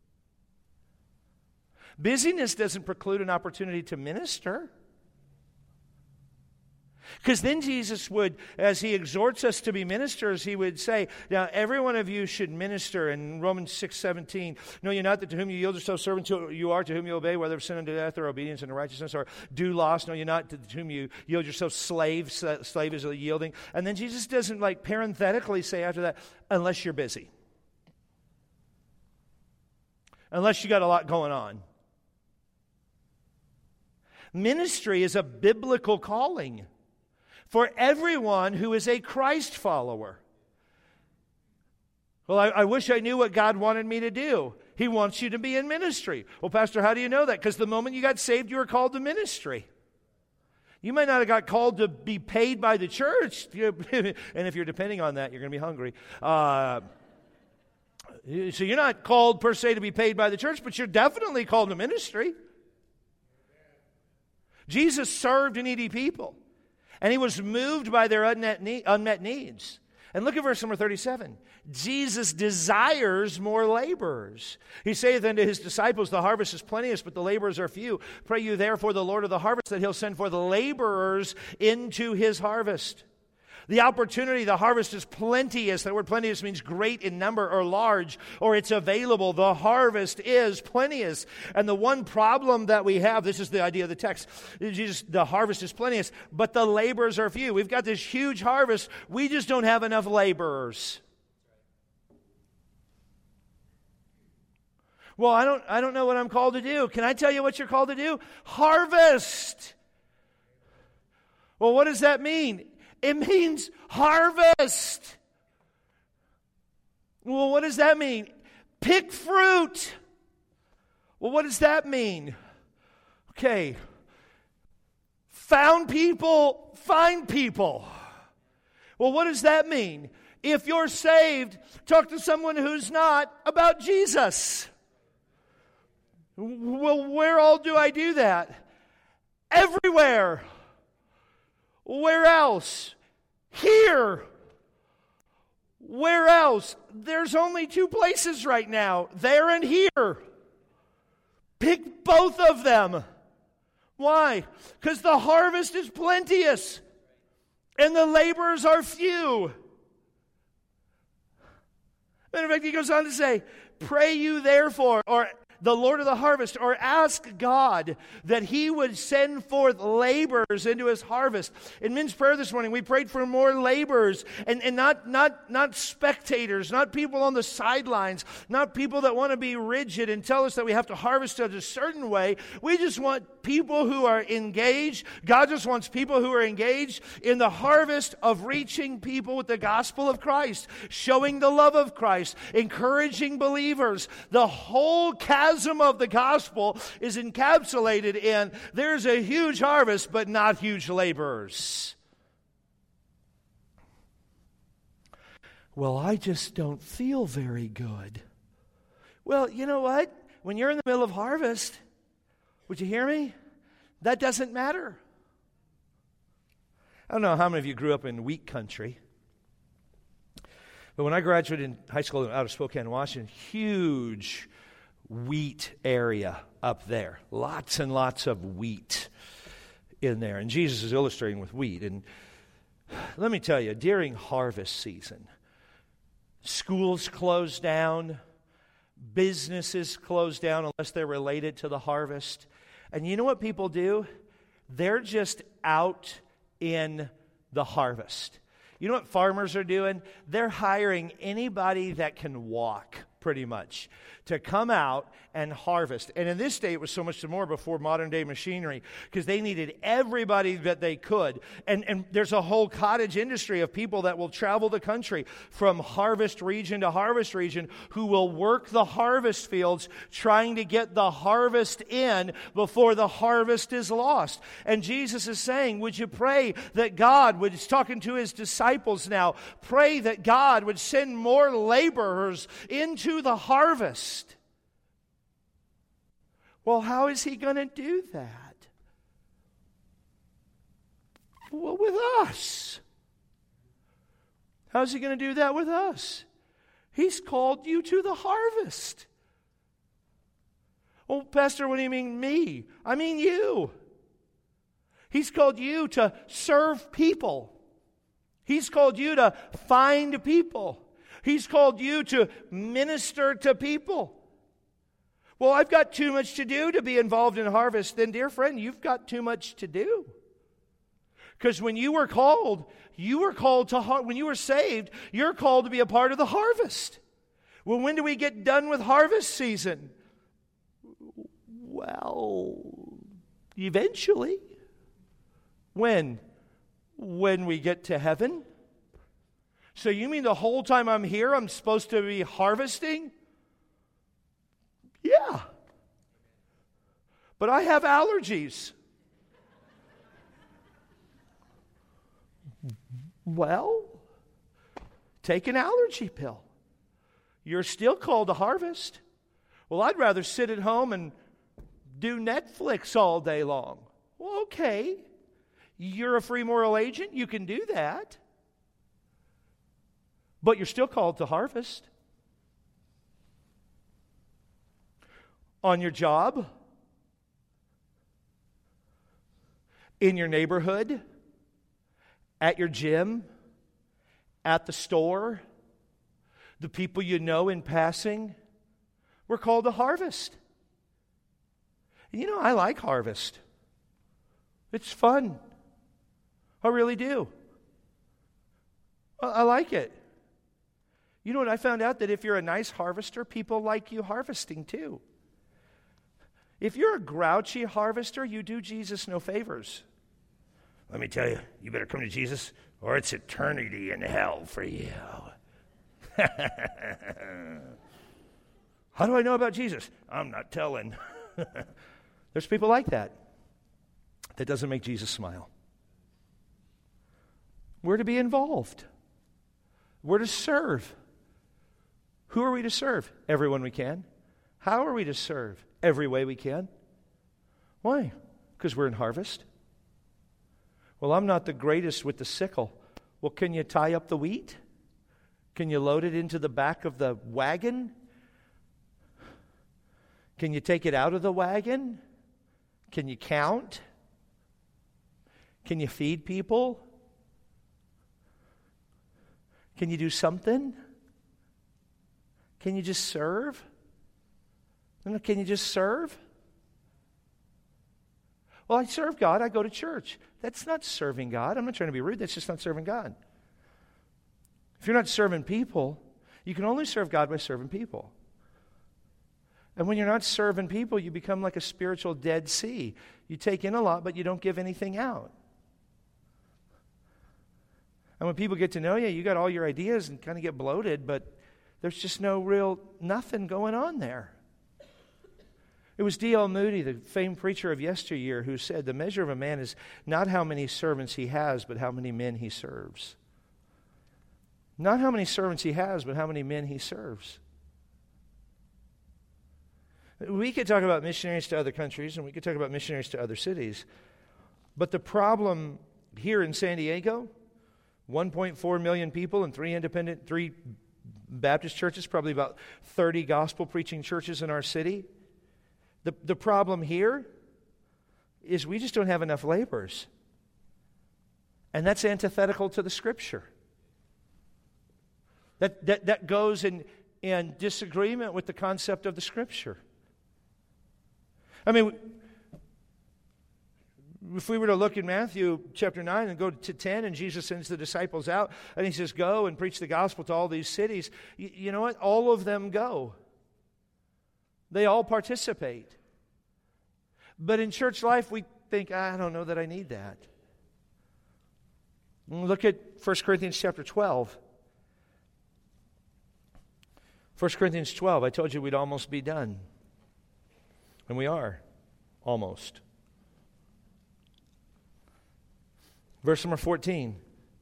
Busyness doesn't preclude an opportunity to minister. Because then Jesus would, as he exhorts us to be ministers, he would say, now every one of you should minister. In Romans 6:17, know ye not that to whom you yield yourselves servants you are, to whom you obey, whether of sin unto death or obedience unto righteousness, or do loss, know ye not to whom you yield yourselves slaves. Slave is a yielding. And then Jesus doesn't like parenthetically say after that, unless you're busy. Unless you got a lot going on. Ministry is a biblical calling. for everyone who is a Christ follower. Well, I wish I knew what God wanted me to do. He wants you to be in ministry. Well, Pastor, how do you know that? Because the moment you got saved, you were called to ministry. You might not have got called to be paid by the church. And if you're depending on that, you're going to be hungry. So you're not called per se to be paid by the church, but you're definitely called to ministry. Jesus served needy people, and he was moved by their unmet needs. And look at verse number 37. Jesus desires more laborers. He saith unto his disciples, the harvest is plenteous, but the laborers are few. Pray you therefore the Lord of the harvest that he'll send forth laborers into his harvest. The opportunity, the harvest is plenteous. That word plenteous means great in number or large, or it's available. The harvest is plenteous. And the one problem that we have, this is the idea of the text, the harvest is plenteous, but the laborers are few. We've got this huge harvest. We just don't have enough laborers. Well, I don't know what I'm called to do. Can I tell you what you're called to do? Harvest. Well, what does that mean? It means harvest. Well, what does that mean? Pick fruit. Well, what does that mean? Okay. Found people, find people. Well, what does that mean? If you're saved, talk to someone who's not about Jesus. Well, where all do I do that? Everywhere. Where else? Here. Where else? There's only two places right now, there and here. Pick both of them. Why? Because the harvest is plenteous and the laborers are few. Matter of fact, he goes on to say, pray you therefore, or the Lord of the harvest, or ask God that he would send forth laborers into his harvest. In men's prayer this morning, we prayed for more laborers and not spectators, not people on the sidelines, not people that want to be rigid and tell us that we have to harvest in a certain way. We just want people who are engaged. God just wants people who are engaged in the harvest of reaching people with the gospel of Christ, showing the love of Christ, encouraging believers. The whole chasm of the gospel is encapsulated in there's a huge harvest, but not huge laborers. Well, I just don't feel very good. Well, you know what? When you're in the middle of harvest, would you hear me? That doesn't matter. I don't know how many of you grew up in wheat country. But when I graduated in high school out of Spokane, Washington, huge wheat area up there. Lots and lots of wheat in there. And Jesus is illustrating with wheat. And let me tell you, during harvest season, schools close down, businesses close down unless they're related to the harvest. And you know what people do? They're just out in the harvest. You know what farmers are doing? They're hiring anybody that can walk, pretty much, to come out and harvest. And in this day, it was so much more before modern day machinery, because they needed everybody that they could. And there's a whole cottage industry of people that will travel the country from harvest region to harvest region who will work the harvest fields trying to get the harvest in before the harvest is lost. And Jesus is saying, would you pray that God would, he's talking to his disciples now, pray that God would send more laborers into the harvest. Well, how is he going to do that? Well, with us. How's he going to do that with us? He's called you to the harvest. Oh, Pastor, what do you mean me? I mean you. He's called you to serve people. He's called you to find people. He's called you to minister to people. Well, I've got too much to do to be involved in harvest. Then, dear friend, you've got too much to do. Because when you were called to, when you were saved, you're called to be a part of the harvest. Well, when do we get done with harvest season? Well, eventually. When? when we get to heaven. So you mean the whole time I'm here, I'm supposed to be harvesting? Yeah. But I have allergies. Well, take an allergy pill. You're still called to harvest. Well, I'd rather sit at home and do Netflix all day long. Well, okay. You're a free moral agent. You can do that. But you're still called to harvest. On your job, in your neighborhood, at your gym, at the store, the people you know in passing, we're called to harvest. You know, I like harvest. It's fun. I really do. I like it. You know what I found out? That if you're a nice harvester, people like you harvesting too. If you're a grouchy harvester, you do Jesus no favors. Let me tell you, you better come to Jesus or it's eternity in hell for you. How do I know about Jesus? I'm not telling. There's people like that. That doesn't make Jesus smile. We're to be involved. We're to serve. Who are we to serve? Everyone we can. How are we to serve? Every way we can. Why? Because we're in harvest. Well, I'm not the greatest with the sickle. Well, can you tie up the wheat? Can you load it into the back of the wagon? Can you take it out of the wagon? Can you count? Can you feed people? Can you do something? Can you just serve? Can you just serve? Well, I serve God. I go to church. That's not serving God. I'm not trying to be rude. That's just not serving God. If you're not serving people, you can only serve God by serving people. And when you're not serving people, you become like a spiritual Dead Sea. You take in a lot, but you don't give anything out. And when people get to know you, you got all your ideas and kind of get bloated, but there's just nothing going on there. It was D.L. Moody, the famed preacher of yesteryear, who said, the measure of a man is not how many servants he has, but how many men he serves. Not how many servants he has, but how many men he serves. We could talk about missionaries to other countries, and we could talk about missionaries to other cities. But the problem here in San Diego, 1.4 million people and three Baptist churches, probably about 30 gospel-preaching churches in our city. The problem here is we just don't have enough laborers. And that's antithetical to the Scripture. That goes in disagreement with the concept of the Scripture. I mean, if we were to look in Matthew chapter 9 and go to 10, and Jesus sends the disciples out, and he says, go and preach the gospel to all these cities. You know what? All of them go. They all participate. But in church life, we think, I don't know that I need that. Look at 1 Corinthians chapter 12. 1 Corinthians 12, I told you we'd almost be done. And we are, almost. Verse number 14.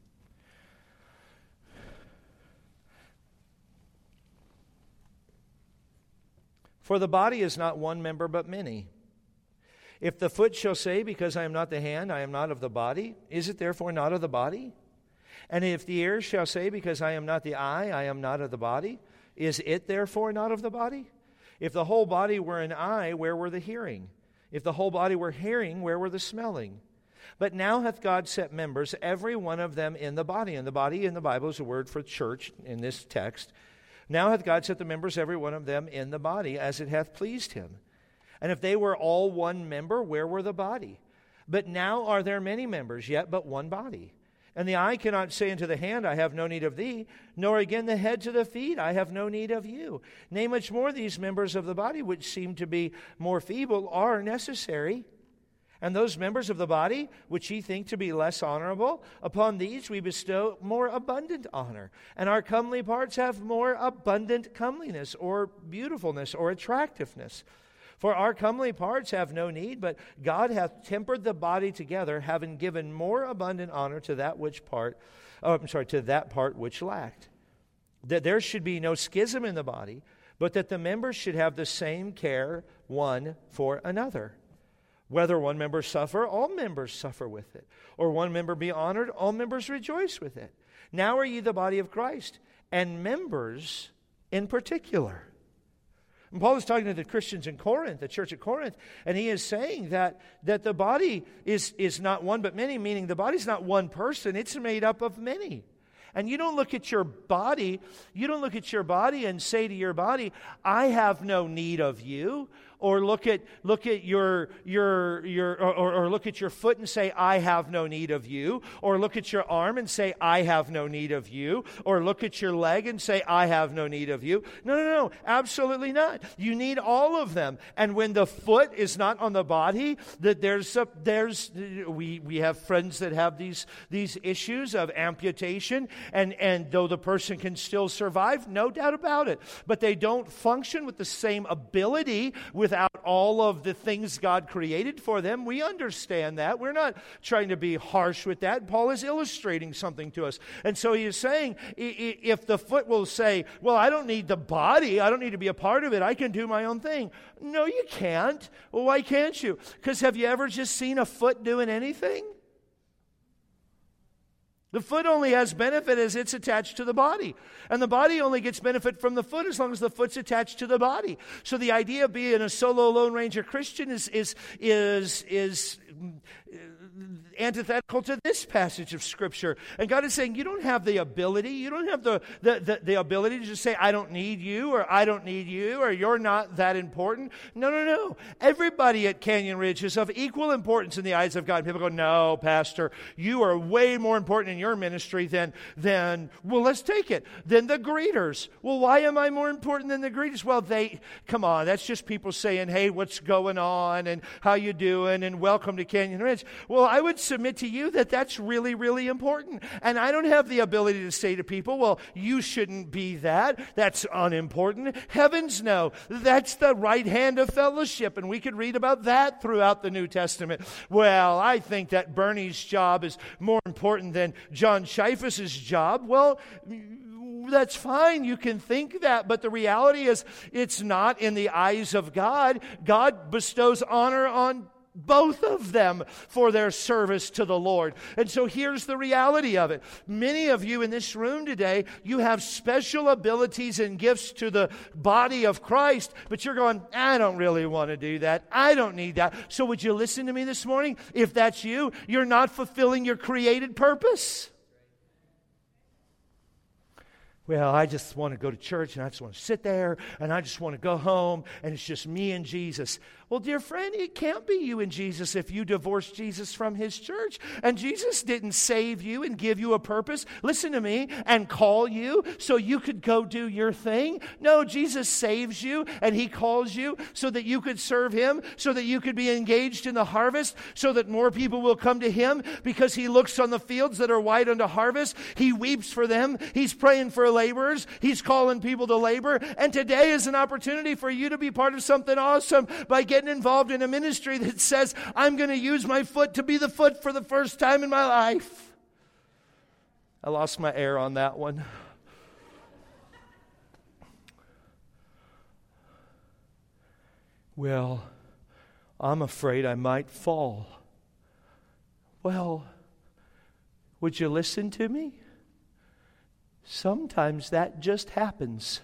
For the body is not one member but many. If the foot shall say, because I am not the hand, I am not of the body, is it therefore not of the body? And if the ear shall say, because I am not the eye, I am not of the body, is it therefore not of the body? If the whole body were an eye, where were the hearing? If the whole body were hearing, where were the smelling? But now hath God set members, every one of them in the body. And the body in the Bible is a word for church in this text. Now hath God set the members, every one of them in the body, as it hath pleased him. And if they were all one member, where were the body? But now are there many members, yet but one body. And the eye cannot say unto the hand, I have no need of thee, nor again the head to the feet, I have no need of you. Nay, much more these members of the body, which seem to be more feeble, are necessary. And those members of the body which ye think to be less honorable, upon these we bestow more abundant honor. And our comely parts have more abundant comeliness, or beautifulness, or attractiveness. For our comely parts have no need, but God hath tempered the body together, having given more abundant honor to that part which lacked. That there should be no schism in the body, but that the members should have the same care one for another. Whether one member suffer, all members suffer with it. Or one member be honored, all members rejoice with it. Now are ye the body of Christ, and members in particular. And Paul is talking to the Christians in Corinth, the church at Corinth, and he is saying that the body is not one but many, meaning the body is not one person, it's made up of many. And you don't look at your body and say to your body, I have no need of you. Or look at your look at your foot and say, I have no need of you. Or look at your arm and say, I have no need of you. Or look at your leg and say, I have no need of you. No, absolutely not. You need all of them. And when the foot is not on the body, that we have friends that have these issues of amputation, and though the person can still survive, no doubt about it, but they don't function with the same ability without all of the things God created for them. We understand that. We're not trying to be harsh with that. Paul is illustrating something to us. And so he is saying, if the foot will say, well, I don't need the body, I don't need to be a part of it, I can do my own thing. No, you can't. Well, why can't you? Because have you ever just seen a foot doing anything? The foot only has benefit as it's attached to the body. And the body only gets benefit from the foot as long as the foot's attached to the body. So the idea of being a solo Lone Ranger Christian is antithetical to this passage of Scripture. And God is saying, you don't have the ability, you don't have the ability to just say, I don't need you, or I don't need you, or you're not that important. No. Everybody at Canyon Ridge is of equal importance in the eyes of God. And people go, no, Pastor, you are way more important in your ministry than well, let's take it, than the greeters. Well, why am I more important than the greeters? Well, come on, that's just people saying, hey, what's going on, and how you doing, and welcome to Canyon Ridge. Well, I would submit to you that that's really, really important. And I don't have the ability to say to people, well, you shouldn't be that. That's unimportant. Heavens no. That's the right hand of fellowship. And we could read about that throughout the New Testament. Well, I think that Bernie's job is more important than John Scheifus's job. Well, that's fine. You can think that. But the reality is, it's not in the eyes of God. God bestows honor on both of them for their service to the Lord. And so here's the reality of it. Many of you in this room today, you have special abilities and gifts to the body of Christ, but you're going, I don't really want to do that. I don't need that. So would you listen to me this morning? If that's you, you're not fulfilling your created purpose. Well, I just want to go to church, and I just want to sit there, and I just want to go home, and it's just me and Jesus. Well, dear friend, it can't be you and Jesus if you divorce Jesus from His church. And Jesus didn't save you and give you a purpose, listen to me, and call you so you could go do your thing. No, Jesus saves you, and He calls you so that you could serve Him, so that you could be engaged in the harvest, so that more people will come to Him, because He looks on the fields that are white unto harvest. He weeps for them. He's praying for laborers. He's calling people to labor. And today is an opportunity for you to be part of something awesome by getting involved in a ministry that says, I'm going to use my foot to be the foot for the first time in my life. I lost my air on that one. Well, I'm afraid I might fall. Well, would you listen to me? Sometimes that just happens.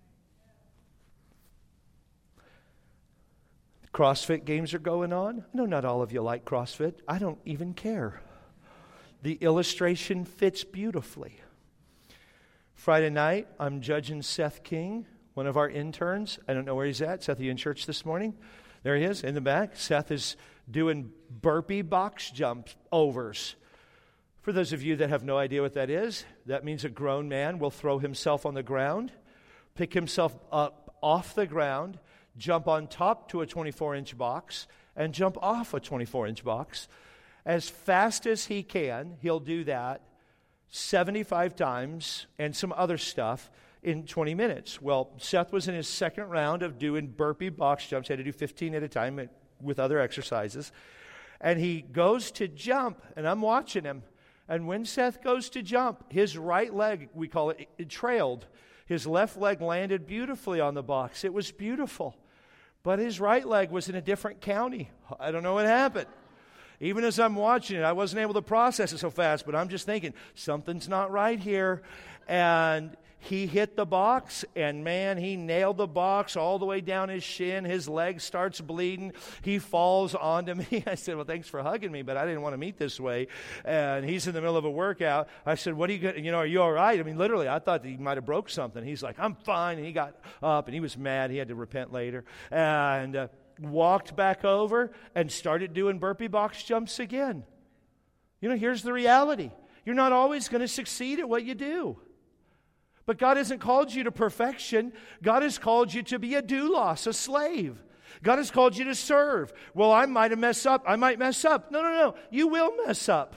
CrossFit games are going on. No, not all of you like CrossFit. I don't even care. The illustration fits beautifully. Friday night, I'm judging Seth King, one of our interns. I don't know where he's at. Seth, are you in church this morning? There he is in the back. Seth is doing burpee box jump overs. For those of you that have no idea what that is, that means a grown man will throw himself on the ground, pick himself up off the ground, jump on top to a 24-inch box, and jump off a 24-inch box. As fast as he can, he'll do that 75 times and some other stuff in 20 minutes. Well, Seth was in his second round of doing burpee box jumps. He had to do 15 at a time with other exercises. And he goes to jump, and I'm watching him. And when Seth goes to jump, his right leg, we call it trailed. His left leg landed beautifully on the box. It was beautiful. But his right leg was in a different county. I don't know what happened. Even as I'm watching it, I wasn't able to process it so fast, but I'm just thinking, something's not right here. And he hit the box, and man, he nailed the box all the way down his shin. His leg starts bleeding. He falls onto me. I said, well, thanks for hugging me, but I didn't want to meet this way. And he's in the middle of a workout. I said, what are you are you all right? I mean, literally, I thought that he might have broke something. He's like, I'm fine. And he got up, and he was mad. He had to repent later. And walked back over and started doing burpee box jumps again. Here's the reality. You're not always going to succeed at what you do. But God hasn't called you to perfection. God has called you to be a doulos, a slave. God has called you to serve. Well, I might mess up. No. You will mess up.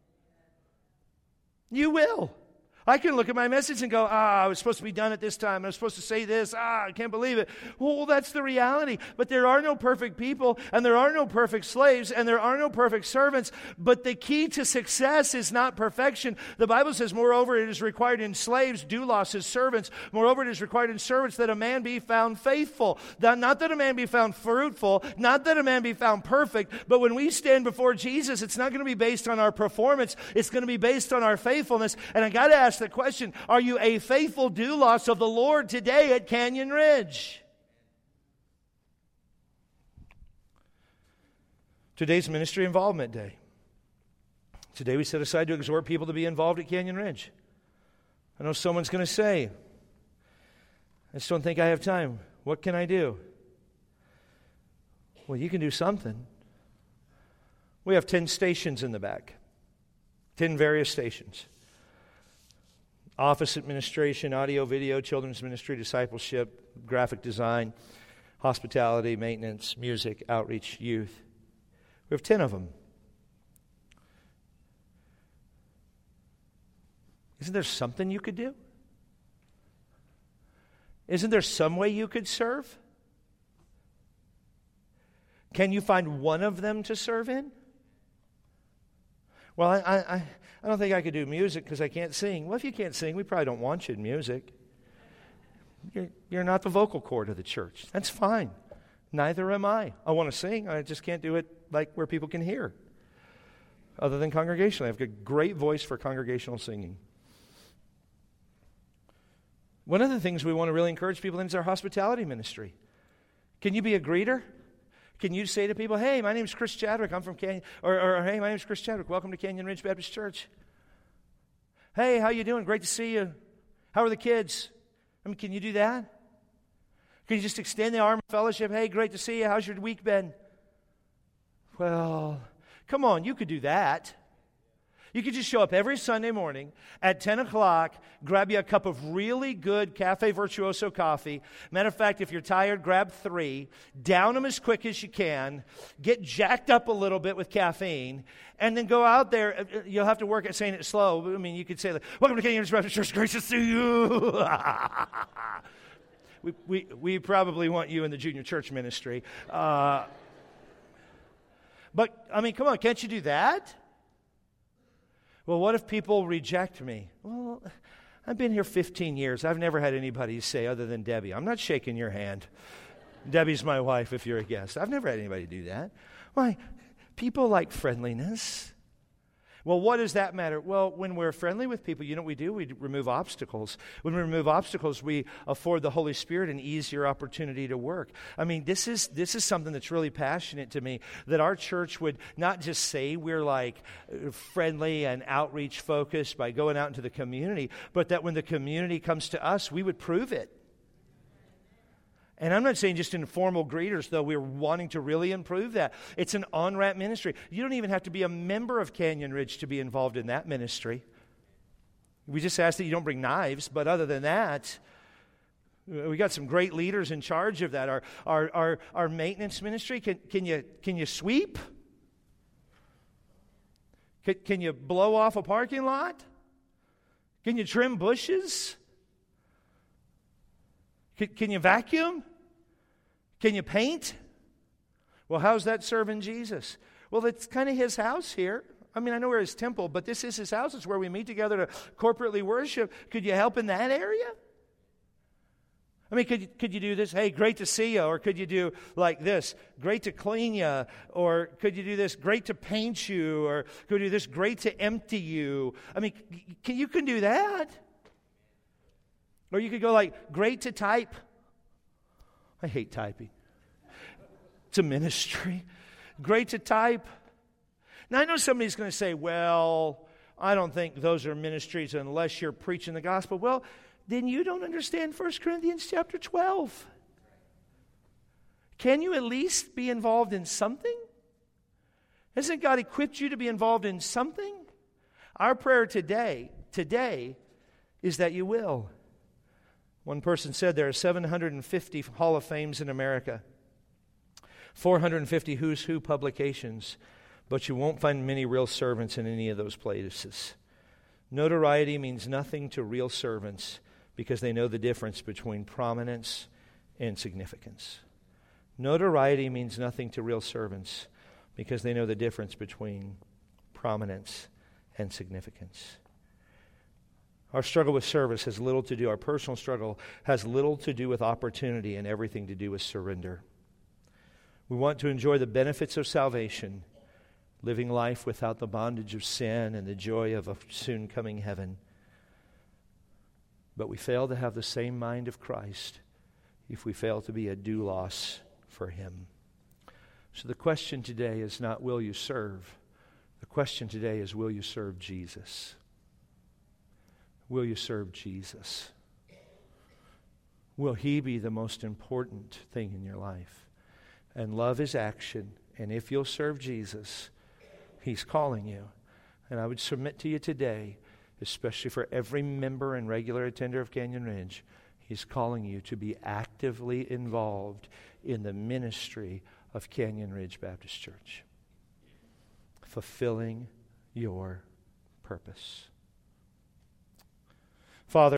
You will. I can look at my message and go, I was supposed to be done at this time. I was supposed to say this. I can't believe it. Well, that's the reality. But there are no perfect people, and there are no perfect slaves, and there are no perfect servants. But the key to success is not perfection. The Bible says, moreover, it is required in slaves, doulos, as servants. Moreover, it is required in servants that a man be found faithful. Not that a man be found fruitful, not that a man be found perfect, but when we stand before Jesus, it's not going to be based on our performance. It's going to be based on our faithfulness. And I got to ask the question, are you a faithful doulos of the Lord today at Canyon Ridge? Today's Ministry Involvement Day. Today we set aside to exhort people to be involved at Canyon Ridge. I know someone's going to say, I just don't think I have time. What can I do? Well, you can do something. We have 10 stations in the back. 10 various stations. Office administration, audio, video, children's ministry, discipleship, graphic design, hospitality, maintenance, music, outreach, youth. We have 10 of them. Isn't there something you could do? Isn't there some way you could serve? Can you find one of them to serve in? Well, I don't think I could do music because I can't sing. Well, if you can't sing, we probably don't want you in music. You're not the vocal cord of the church. That's fine. Neither am I. I want to sing. I just can't do it like where people can hear. Other than congregational. I have a great voice for congregational singing. One of the things we want to really encourage people in is our hospitality ministry. Can you be a greeter? Can you say to people, hey, my name is Chris Chadwick, I'm from Canyon, or hey, my name is Chris Chadwick, welcome to Canyon Ridge Baptist Church. Hey, how you doing? Great to see you. How are the kids? I mean, can you do that? Can you just extend the arm of fellowship? Hey, great to see you. How's your week been? Well, come on, you could do that. You could just show up every Sunday morning at 10 o'clock, grab you a cup of really good Cafe Virtuoso coffee. Matter of fact, if you're tired, grab 3, down them as quick as you can, get jacked up a little bit with caffeine, and then go out there. You'll have to work at saying it slow. I mean, you could say, welcome to Canyon Ridge Baptist Church, great to see you. we probably want you in the junior church ministry. But, I mean, come on, can't you do that? Well, what if people reject me? Well, I've been here 15 years. I've never had anybody say other than Debbie. I'm not shaking your hand. Debbie's my wife if you're a guest. I've never had anybody do that. Why? People like friendliness. Well, what does that matter? Well, when we're friendly with people, you know what we do? We remove obstacles. When we remove obstacles, we afford the Holy Spirit an easier opportunity to work. I mean, this is something that's really passionate to me, that our church would not just say we're like friendly and outreach focused by going out into the community, but that when the community comes to us, we would prove it. And I'm not saying just informal greeters, though. We're wanting to really improve that. It's an on-ramp ministry. You don't even have to be a member of Canyon Ridge to be involved in that ministry. We just ask that you don't bring knives, but other than that, We got some great leaders in charge of that. Our maintenance ministry, can you sweep? Can you blow off a parking lot? Can you trim bushes? Can you vacuum? Can you paint? Well, how's that serving Jesus? Well, it's kind of his house here. I mean, I know we're his temple, but this is his house. It's where we meet together to corporately worship. Could you help in that area? I mean, could you do this? Hey, great to see you. Or could you do like this? Great to clean you. Or could you do this? Great to paint you. Or could you do this? Great to empty you. I mean, you can do that. Or you could go like, great to type. I hate typing. It's a ministry. Great to type. Now, I know somebody's going to say, well, I don't think those are ministries unless you're preaching the gospel. Well, then you don't understand 1 Corinthians chapter 12. Can you at least be involved in something? Hasn't God equipped you to be involved in something? Our prayer today is that you will. One person said there are 750 Hall of Fames in America, 450 Who's Who publications, but you won't find many real servants in any of those places. Notoriety means nothing to real servants because they know the difference between prominence and significance. Notoriety means nothing to real servants because they know the difference between prominence and significance. Our struggle with service has little to do, our personal struggle has little to do with opportunity and everything to do with surrender. We want to enjoy the benefits of salvation, living life without the bondage of sin and the joy of a soon coming heaven. But we fail to have the same mind of Christ if we fail to be a doulos for Him. So the question today is not, will you serve? The question today is, will you serve Jesus? Will you serve Jesus? Will He be the most important thing in your life? And love is action. And if you'll serve Jesus, He's calling you. And I would submit to you today, especially for every member and regular attender of Canyon Ridge, He's calling you to be actively involved in the ministry of Canyon Ridge Baptist Church, fulfilling your purpose. Father,